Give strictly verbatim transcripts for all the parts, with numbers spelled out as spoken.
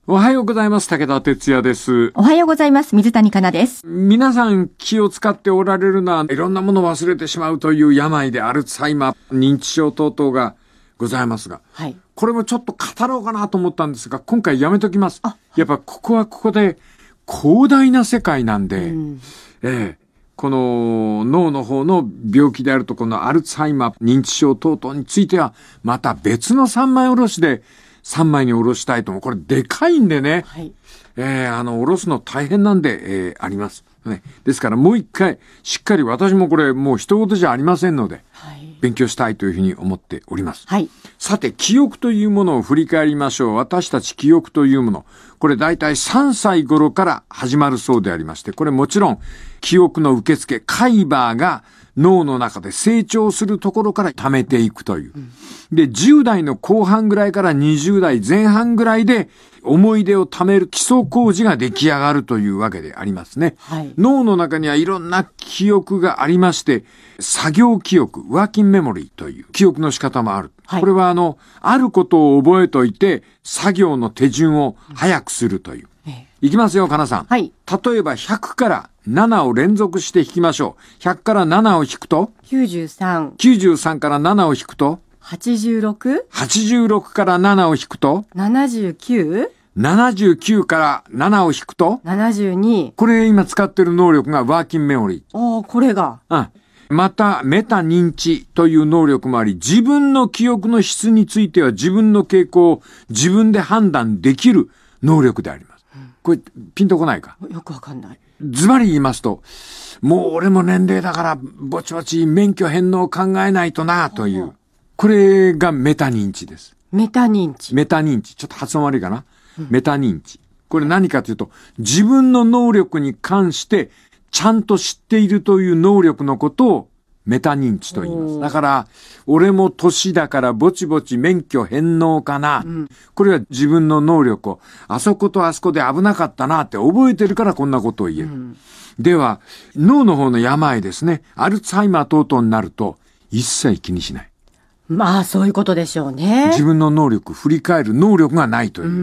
おはようございます。武田哲也です。 おはようございます。水谷香奈です。 皆さん気を使っておられるのは、いろんなものを忘れてしまうという病でアルツハイマー、認知症等々がございますが、はい、これもちょっと語ろうかなと思ったんですが、今回やめときます。やっぱここはここで広大な世界なんで、うん、えーこの脳の方の病気であるとこのアルツハイマー、認知症等々については、また別の三枚おろしで三枚におろしたいと思う。これでかいんでね、はい、えー、あの、おろすの大変なんで、えー、あります。ね。ですからもう一回、しっかり私もこれもう一言じゃありませんので、はい、勉強したいというふうに思っております。はい、さて、記憶というものを振り返りましょう。私たち記憶というもの。これ大体さんさい頃から始まるそうでありまして、これもちろん記憶の受付、海馬が脳の中で成長するところから貯めていくという。うん、で、じゅう代の後半ぐらいからにじゅう代前半ぐらいで思い出を貯める基礎工事が出来上がるというわけでありますね。はい、脳の中にはいろんな記憶がありまして、作業記憶、ワーキングメモリーという記憶の仕方もある。はい、これはあの、あることを覚えといて、作業の手順を早くするという。うん、いきますよ、かなさん。はい。例えばひゃくからななを連続して引きましょう。ひゃくからななを引くときゅうじゅうさん。 きゅうじゅうさんからななを引くとはちじゅうろく。 はちじゅうろくからななを引くとななじゅうきゅう。 ななじゅうきゅうからななを引くとななじゅうに。 これ今使ってる能力がワーキングメモリー。 ああ、これが。 うん。また、メタ認知という能力もあり、自分の記憶の質については自分の傾向を自分で判断できる能力であります。うん、これ、ピンとこないか？ よくわかんない。 ズバリ言いますと、もう俺も年齢だからぼちぼち免許返納考えないとなという。これがメタ認知です。 メタ認知。 メタ認知。ちょっと発音悪いかな？うん、メタ認知。これ何かというと、自分の能力に関してちゃんと知っているという能力のことをメタ認知と言います。だから、俺も年だからぼちぼち免許返納かな。うん、これは自分の能力を、あそことあそこで危なかったなって覚えてるからこんなことを言える。うん、では、脳の方の病ですね。アルツハイマー等々になると、一切気にしない。 まあ、そういうことでしょうね。 自分の能力、振り返る能力がないという。うん、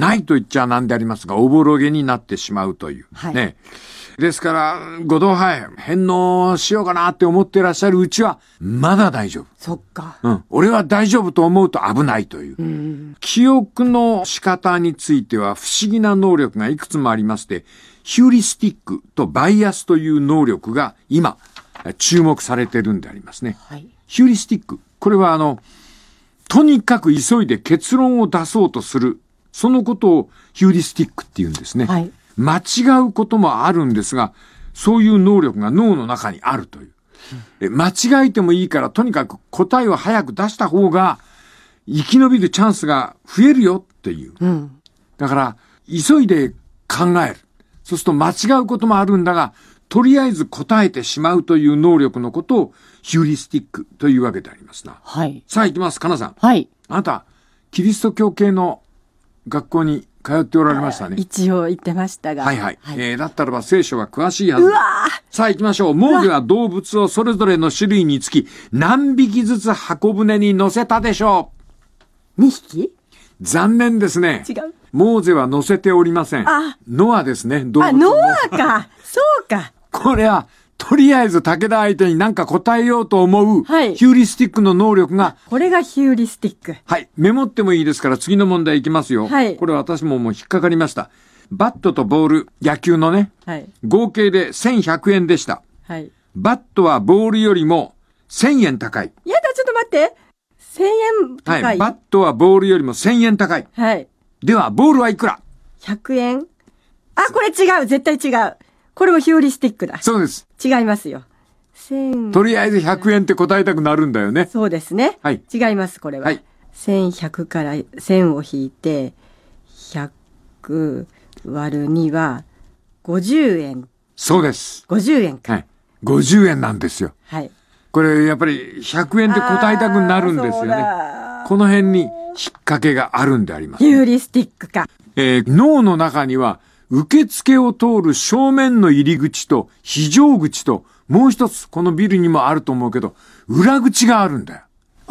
ないと言っちゃなんでありますが、おぼろげになってしまうという。はい、ね。ですから、ご同輩、返納しようかなって思ってらっしゃるうちは、まだ大丈夫。 そっか。 うん。俺は大丈夫と思うと危ないという。うん、記憶の仕方については不思議な能力がいくつもありまして、ヒューリスティックとバイアスという能力が今、注目されてるんでありますね。はい、ヒューリスティック。これはあの、とにかく急いで結論を出そうとする。そのことをヒューリスティックって言うんですね。はい、間違うこともあるんですが、そういう能力が脳の中にあるという。うん、間違えてもいいから、とにかく答えを早く出した方が、生き延びるチャンスが増えるよっていう。うん、だから、急いで考える。そうすると間違うこともあるんだが、とりあえず答えてしまうという能力のことをヒューリスティックというわけでありますな。はい。さあ行きます、かなさん。はい。あなた、キリスト教系の学校に通っておられましたね。 一応言ってましたが。 はいはい。はい、えー、だったらば聖書は詳しいはず。うわさあ行きましょう。モーゼは動物をそれぞれの種類につき何匹ずつ箱舟に乗せたでしょう？にひき？ 残念ですね。 違う。 モーゼは乗せておりません。あ、ノアですね。動物あ、ノアか。そうか。 これは、とりあえず武田相手に何か答えようと思う、はい、ヒューリスティックの能力が。 これがヒューリスティック。 はい。メモってもいいですから次の問題いきますよ。はい。これ私ももう引っかかりました。バットとボール、野球のね。はい。合計でせんひゃくえんでした。はい。バットはボールよりもせんえん高い。 やだ、ちょっと待って。せんえん高い。 はい。バットはボールよりもせんえん高い。はい。では、ボールはいくら？ ひゃくえん？あ、これ違う。絶対違う。これもヒューリスティックだ。 そうです。 違いますよ。 とりあえずひゃくえんって答えたくなるんだよね。 そうですね。はい。違います、これは。はい。せんひゃくからせんを引いて、ひゃく割るにはごじゅうえん。 そうです。 ごじゅうえんか。 はい。ごじゅうえんなんですよ。はい。これやっぱりひゃくえんで答えたくなるんですよね。この辺に引っ掛けがあるんであります、ね。 ヒューリスティックか。 えー、脳の中には受付を通る正面の入り口と非常口ともう一つこのビルにもあると思うけど裏口があるんだよ。 あ、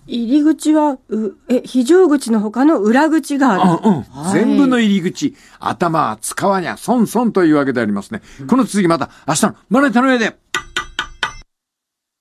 入り口は、う、え、非常口の他の裏口がある。 うん、うんはい。全部の入り口、頭は使わにゃ、損損というわけでありますね。うん、この続きまた明日のまな板の上で。